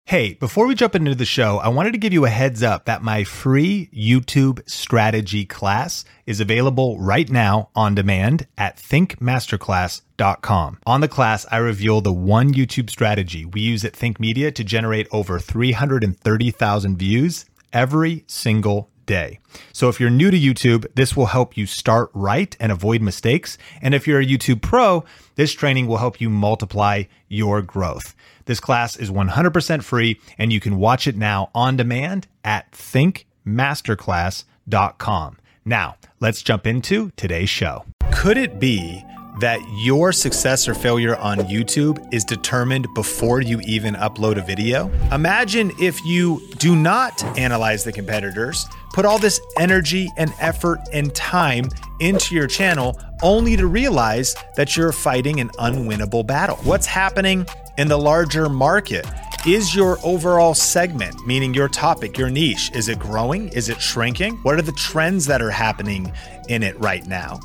Hey, before we jump into the show, I wanted to give you a heads up that my free YouTube strategy class is available right now on demand at thinkmasterclass.com. On the class, I reveal the one YouTube strategy we use at Think Media to generate over 330,000 views every single day. So if you're new to YouTube, this will help you start right and avoid mistakes. And if you're a YouTube pro, this training will help you multiply your growth. This class is 100% free, and you can watch it now on demand at thinkmasterclass.com. Now, let's jump into today's show. Could it be that your success or failure on YouTube is determined before you even upload a video? Imagine if you do not analyze the competitors, put all this energy and effort and time into your channel, only to realize that you're fighting an unwinnable battle. What's happening in the larger market? Is your overall segment, meaning your topic, your niche, is it growing? Is it shrinking? What are the trends that are happening in it right now?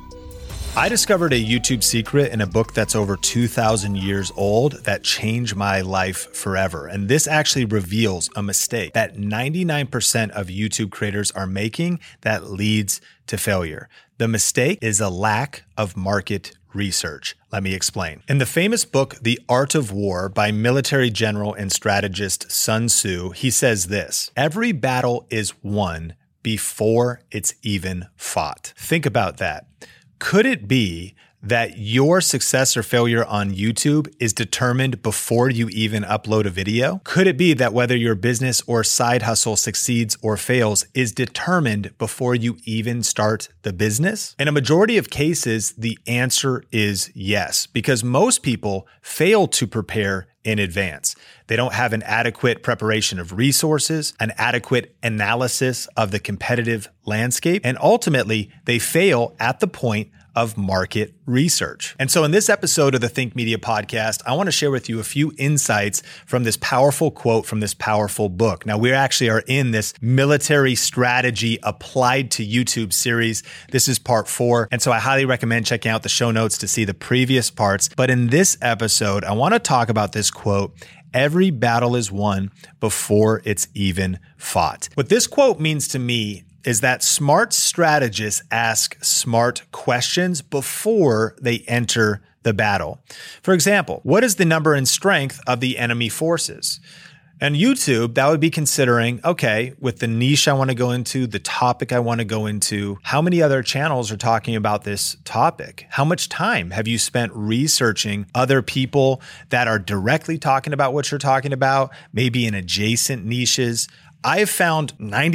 I discovered a YouTube secret in a book that's over 2,000 years old that changed my life forever. And this actually reveals a mistake that 99% of YouTube creators are making that leads to failure. The mistake is a lack of market research. Let me explain. In the famous book, The Art of War by military general and strategist Sun Tzu, he says this: every battle is won before it's even fought. Think about that. Could it be that your success or failure on YouTube is determined before you even upload a video? Could it be that whether your business or side hustle succeeds or fails is determined before you even start the business? In a majority of cases, the answer is yes, because most people fail to prepare in advance. They don't have an adequate preparation of resources, an adequate analysis of the competitive landscape, and ultimately they fail at the point of market research. And so in this episode of the Think Media podcast, I want to share with you a few insights from this powerful quote from this powerful book. Now, we actually are in this military strategy applied to YouTube series. This is part 4. And so I highly recommend checking out the show notes to see the previous parts. But in this episode, I want to talk about this quote: every battle is won before it's even fought. What this quote means to me is that smart strategists ask smart questions before they enter the battle. For example, what is the number and strength of the enemy forces? And YouTube, that would be considering, okay, with the niche I want to go into, the topic I want to go into, how many other channels are talking about this topic? How much time have you spent researching other people that are directly talking about what you're talking about, maybe in adjacent niches? I've found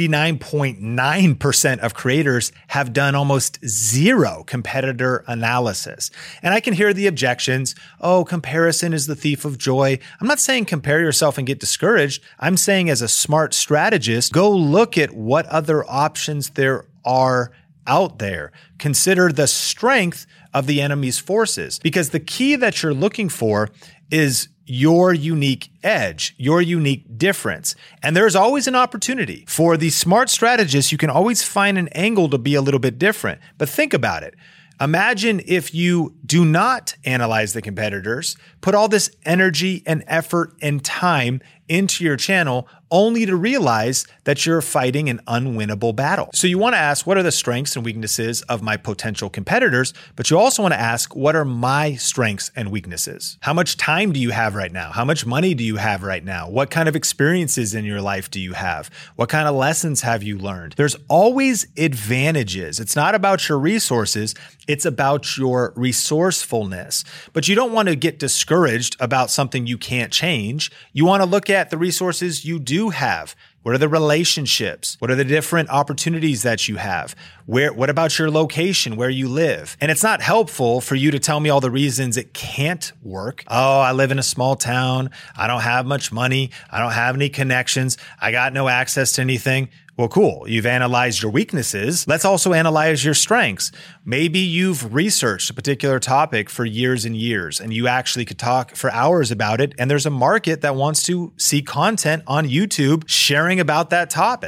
99.9% of creators have done almost zero competitor analysis. And I can hear the objections. Oh, comparison is the thief of joy. I'm not saying compare yourself and get discouraged. I'm saying as a smart strategist, go look at what other options there are out there. Consider the strength of the enemy's forces, because the key that you're looking for is your unique edge, your unique difference. And there's always an opportunity. For the smart strategist, you can always find an angle to be a little bit different. But think about it. Imagine if you do not analyze the competitors, put all this energy and effort and time into your channel, only to realize that you're fighting an unwinnable battle. So you want to ask, what are the strengths and weaknesses of my potential competitors? But you also want to ask, what are my strengths and weaknesses? How much time do you have right now? How much money do you have right now? What kind of experiences in your life do you have? What kind of lessons have you learned? There's always advantages. It's not about your resources. It's about your resourcefulness. But you don't want to get discouraged about something you can't change. You want to look at the resources you do have. What are the relationships? What are the different opportunities that you have? What about your location, where you live? And it's not helpful for you to tell me all the reasons it can't work. Oh, I live in a small town. I don't have much money. I don't have any connections. I got no access to anything. Well, cool. You've analyzed your weaknesses. Let's also analyze your strengths. Maybe you've researched a particular topic for years and years, and you actually could talk for hours about it. And there's a market that wants to see content on YouTube sharing about that topic.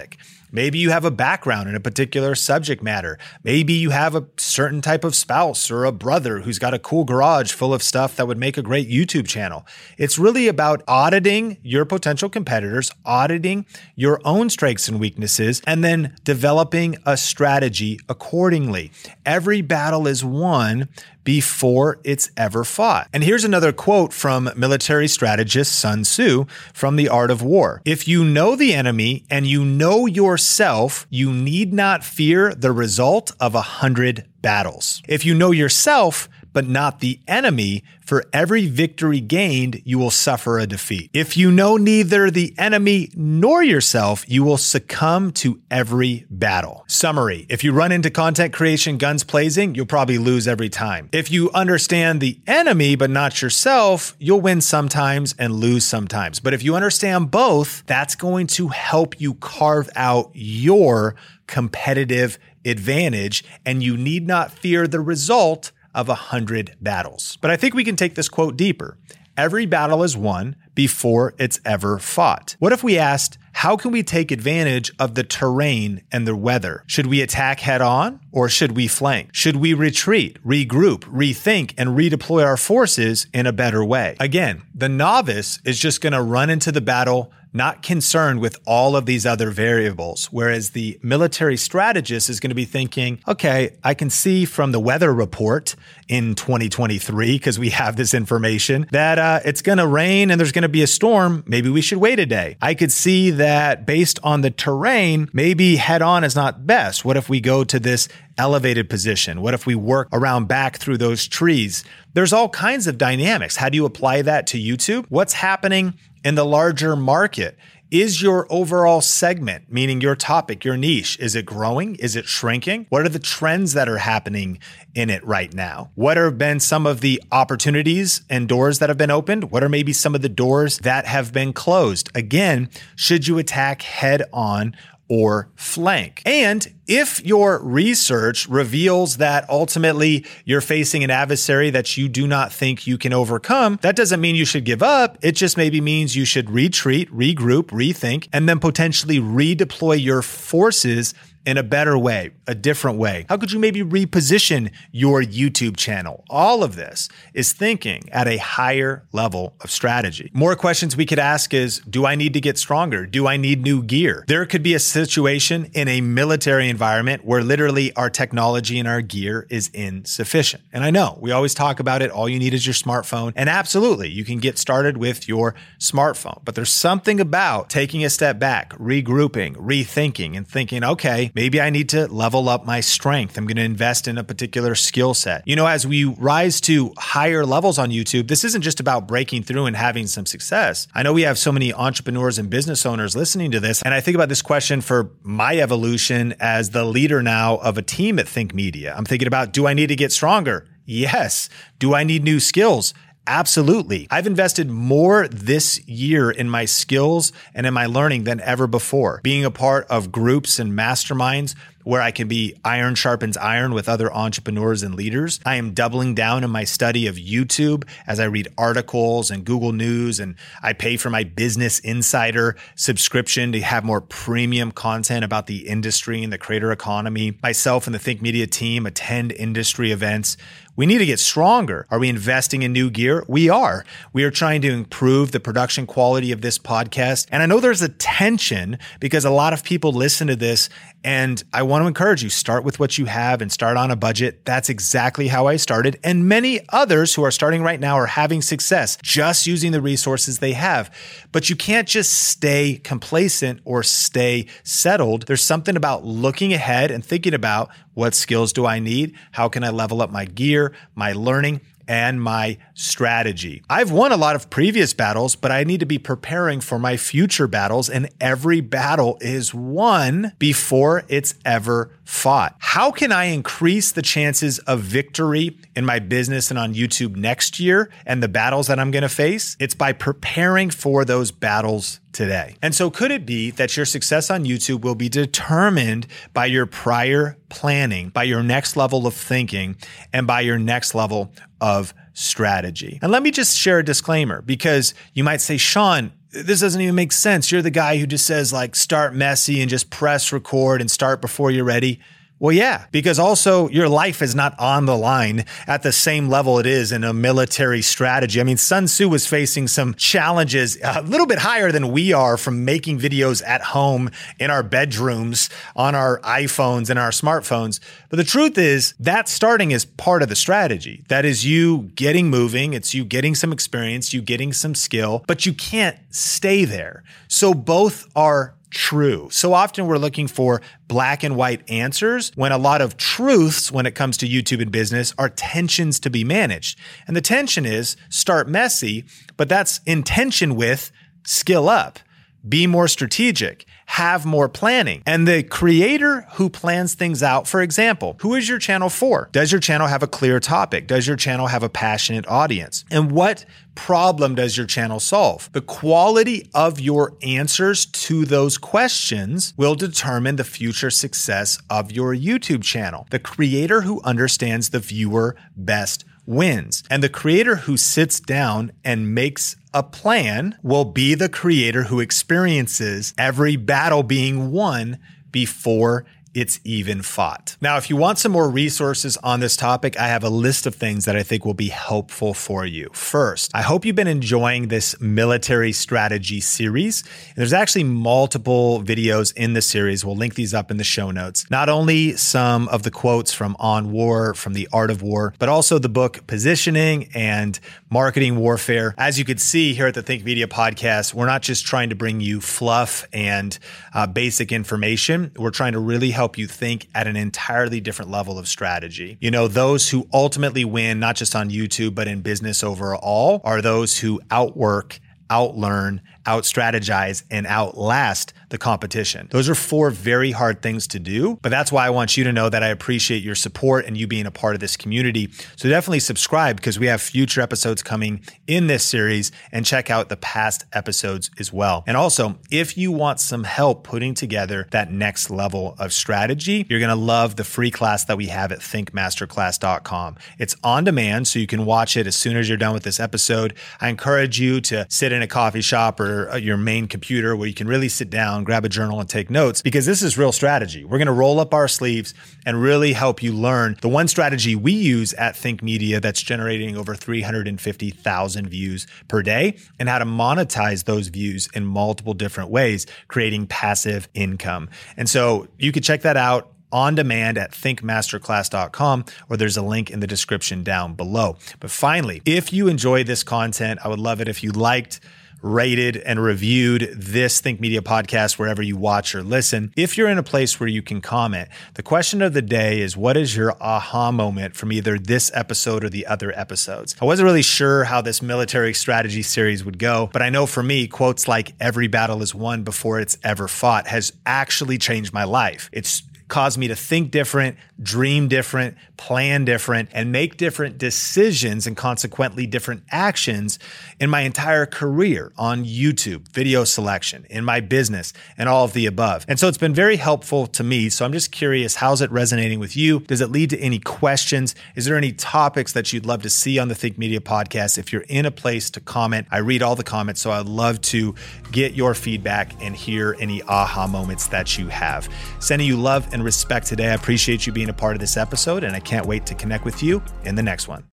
Maybe you have a background in a particular subject matter. Maybe you have a certain type of spouse or a brother who's got a cool garage full of stuff that would make a great YouTube channel. It's really about auditing your potential competitors, auditing your own strengths and weaknesses, and then developing a strategy accordingly. Every battle is won before it's ever fought. And here's another quote from military strategist Sun Tzu from The Art of War. If you know the enemy and you know yourself, you need not fear the result of 100 battles. If you know yourself, but not the enemy, for every victory gained, you will suffer a defeat. If you know neither the enemy nor yourself, you will succumb to every battle. Summary: if you run into content creation guns blazing, you'll probably lose every time. If you understand the enemy, but not yourself, you'll win sometimes and lose sometimes. But if you understand both, that's going to help you carve out your competitive advantage, and you need not fear the result of 100 battles. But I think we can take this quote deeper. Every battle is won before it's ever fought. What if we asked, how can we take advantage of the terrain and the weather? Should we attack head on or should we flank? Should we retreat, regroup, rethink, and redeploy our forces in a better way? Again, the novice is just going to run into the battle not concerned with all of these other variables, whereas the military strategist is going to be thinking, okay, I can see from the weather report in 2023, because we have this information, that it's going to rain and there's going to be a storm. Maybe we should wait a day. I could see that based on the terrain, maybe head on is not best. What if we go to this elevated position? What if we work around back through those trees? There's all kinds of dynamics. How do you apply that to YouTube? What's happening in the larger market? Is your overall segment, meaning your topic, your niche, is it growing? Is it shrinking? What are the trends that are happening in it right now? What have been some of the opportunities and doors that have been opened? What are maybe some of the doors that have been closed? Again, should you attack head on or flank? And if your research reveals that ultimately you're facing an adversary that you do not think you can overcome, that doesn't mean you should give up. It just maybe means you should retreat, regroup, rethink, and then potentially redeploy your forces in a better way, a different way. How could you maybe reposition your YouTube channel? All of this is thinking at a higher level of strategy. More questions we could ask is, do I need to get stronger? Do I need new gear? There could be a situation in a military environment where literally our technology and our gear is insufficient. And I know we always talk about it. All you need is your smartphone. And absolutely, you can get started with your smartphone. But there's something about taking a step back, regrouping, rethinking, and thinking, okay, maybe I need to level up my strength. I'm going to invest in a particular skill set. You know, as we rise to higher levels on YouTube, this isn't just about breaking through and having some success. I know we have so many entrepreneurs and business owners listening to this, and I think about this question for my evolution as the leader now of a team at Think Media. I'm thinking about, do I need to get stronger? Yes. Do I need new skills? Absolutely. I've invested more this year in my skills and in my learning than ever before. Being a part of groups and masterminds where I can be iron sharpens iron with other entrepreneurs and leaders. I am doubling down in my study of YouTube as I read articles and Google News, and I pay for my Business Insider subscription to have more premium content about the industry and the creator economy. Myself and the Think Media team attend industry events. We need to get stronger. Are we investing in new gear? We are. We are trying to improve the production quality of this podcast. And I know there's a tension because a lot of people listen to this, and I want to encourage you, start with what you have and start on a budget. That's exactly how I started. And many others who are starting right now are having success just using the resources they have. But you can't just stay complacent or stay settled. There's something about looking ahead and thinking about, what skills do I need? How can I level up my gear, my learning, and my strategy? I've won a lot of previous battles, but I need to be preparing for my future battles, and every battle is won before it's ever fought. How can I increase the chances of victory in my business and on YouTube next year and the battles that I'm going to face? It's by preparing for those battles today. And so could it be that your success on YouTube will be determined by your prior planning, by your next level of thinking, and by your next level of strategy? And let me just share a disclaimer, because you might say, Sean, this doesn't even make sense. You're the guy who just says like, start messy and just press record and start before you're ready. Well, yeah, because also your life is not on the line at the same level it is in a military strategy. I mean, Sun Tzu was facing some challenges a little bit higher than we are from making videos at home in our bedrooms, on our iPhones and our smartphones. But the truth is that starting is part of the strategy. That is you getting moving. It's you getting some experience, you getting some skill, but you can't stay there. So both are true. So often we're looking for black and white answers when a lot of truths when it comes to YouTube and business are tensions to be managed. And the tension is start messy, but that's in tension with skill up, be more strategic, have more planning. And the creator who plans things out, for example, who is your channel for? Does your channel have a clear topic? Does your channel have a passionate audience? And what problem does your channel solve? The quality of your answers to those questions will determine the future success of your YouTube channel. The creator who understands the viewer best wins. And the creator who sits down and makes a plan will be the creator who experiences every battle being won before it's even fought. Now, if you want some more resources on this topic, I have a list of things that I think will be helpful for you. First, I hope you've been enjoying this military strategy series. There's actually multiple videos in the series. We'll link these up in the show notes. Not only some of the quotes from On War, from The Art of War, but also the book Positioning and Marketing Warfare. As you can see here at the Think Media Podcast, we're not just trying to bring you fluff and basic information. We're trying to really help you think at an entirely different level of strategy. You know, those who ultimately win, not just on YouTube, but in business overall, are those who outwork, outlearn, out-strategize, and outlast the competition. Those are 4 very hard things to do, but that's why I want you to know that I appreciate your support and you being a part of this community. So definitely subscribe because we have future episodes coming in this series, and check out the past episodes as well. And also, if you want some help putting together that next level of strategy, you're going to love the free class that we have at thinkmasterclass.com. It's on demand, so you can watch it as soon as you're done with this episode. I encourage you to sit in a coffee shop or your main computer where you can really sit down, grab a journal and take notes, because this is real strategy. We're going to roll up our sleeves and really help you learn the one strategy we use at Think Media that's generating over 350,000 views per day, and how to monetize those views in multiple different ways, creating passive income. And so you can check that out on demand at thinkmasterclass.com, or there's a link in the description down below. But finally, if you enjoy this content, I would love it if you liked, rated, and reviewed this Think Media podcast wherever you watch or listen. If you're in a place where you can comment, the question of the day is, what is your aha moment from either this episode or the other episodes? I wasn't really sure how this military strategy series would go, but I know for me, quotes like "every battle is won before it's ever fought" has actually changed my life. It's caused me to think different, dream different, plan different, and make different decisions and consequently different actions in my entire career on YouTube, video selection, in my business, and all of the above. And so it's been very helpful to me. So I'm just curious, how's it resonating with you? Does it lead to any questions? Is there any topics that you'd love to see on the Think Media podcast? If you're in a place to comment, I read all the comments, so I'd love to get your feedback and hear any aha moments that you have. Sending you love and respect today. I appreciate you being a part of this episode, and I can't wait to connect with you in the next one.